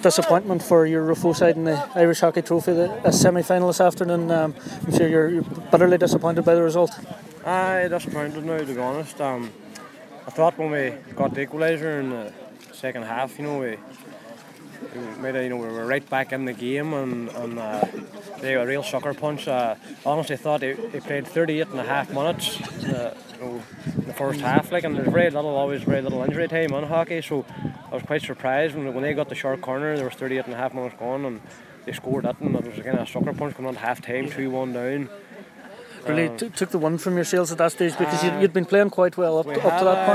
disappointment for your Rufo side in the Irish Hockey Trophy, a semi-final this afternoon. I'm sure you're bitterly disappointed by the result. Aye, disappointed now, to be honest. I thought when we got the equaliser in the second half, we were right back in the game, and they were a real sucker punch. I honestly thought they played 38 and a half minutes in the first half, and there's always very little injury time in hockey, so I was quite surprised when they got the short corner. There was 38 and a half minutes gone, and they scored it, and it was kind of a sucker punch coming on half time, 2-1 down. Really took the one from yourselves at that stage, because you'd been playing quite well up to that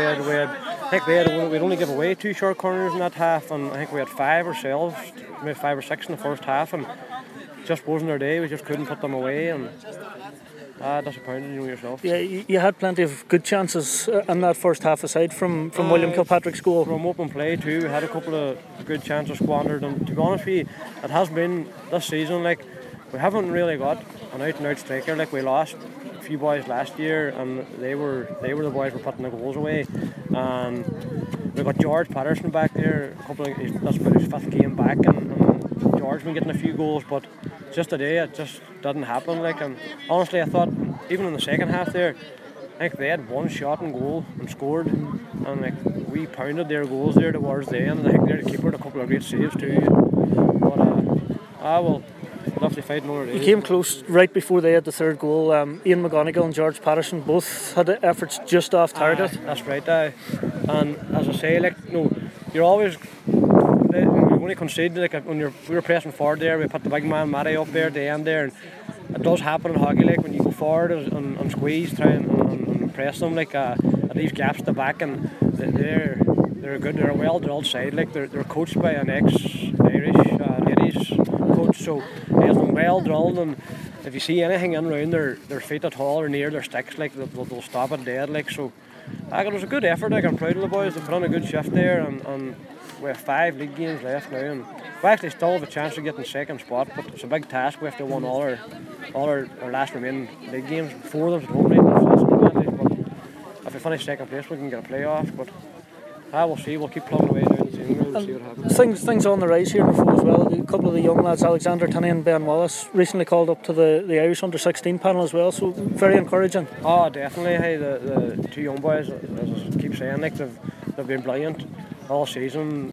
point. We'd only give away 2 short corners in that half, and I think we had 5 ourselves, maybe 5 or 6 in the first half, and it just wasn't our day. We just couldn't put them away, and disappointed, yourself. Yeah, you had plenty of good chances in that first half, aside from William Kilpatrick's goal. From open play too, we had a couple of good chances squandered, and to be honest with you, it has been this season, we haven't really got an out-and-out striker. We lost a few boys last year, and they were the boys who were putting the goals away. And we got George Patterson back there. That's about his 5th game back, and George been getting a few goals, but just today it just didn't happen. And honestly, I thought even in the second half there, I think they had 1 shot on goal and scored, and we pounded their goals there towards the end. And I think their keeper had a couple of great saves too. But well. Lovely fight another day. You came close right before they had the 3rd goal. Ian McGonigal and George Patterson both had efforts just off target. That's right, and as I say, you're always only conceded when we were pressing forward there. We put the big man Matty up there at the end there, and it does happen in hockey. When you go forward and squeeze, try and press them, it leaves gaps at the back, and they're good. They're a well drilled side. They're coached by an ex-Irish ladies coach, so they have them well drilled, and if you see anything in around their feet at all or near their sticks, they'll stop it dead. So it was a good effort. I'm proud of the boys. They put on a good shift there, and we have 5 league games left now, and we actually still have a chance of getting 2nd spot, but it's a big task. We have to win all our last remaining league games. 4 of them at home right now, but if we finish 2nd place, we can get a playoff. But we'll see. We'll keep plugging away down the team and see what happens. Things on the rise here before as well. A couple of the young lads, Alexander Tinney and Ben Wallace, recently called up to the Irish under-16 panel as well, so very encouraging. Oh, definitely. Hey, the 2 young boys, as I keep saying, they've been brilliant all season.